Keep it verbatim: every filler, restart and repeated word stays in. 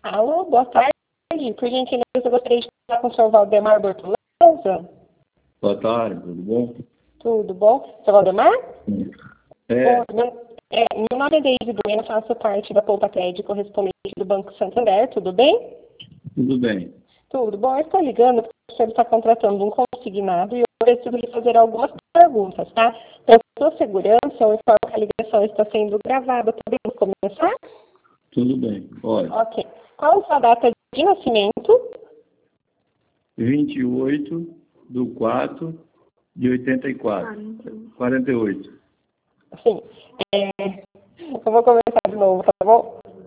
Alô, boa tarde. Por gentileza, eu gostaria de falar com o senhor Valdemar Bortoleza. Boa tarde, tudo bom? Tudo bom? Seu Valdemar? É. Bom, meu, é, meu nome é Deise Bueno, faço parte da Poupa Crédito correspondente do Banco Santander, tudo bem? Tudo bem. Tudo bom. Eu estou ligando porque o senhor está contratando um consignado e eu preciso lhe fazer algumas perguntas, tá? Para sua segurança, eu informo que a ligação está sendo gravada. Podemos começar? Tudo bem, pode. Ok. Qual a sua data de nascimento? vinte e oito de quatro de oitenta e quatro. quarenta e oito. Sim. É, eu vou começar de novo, tá bom?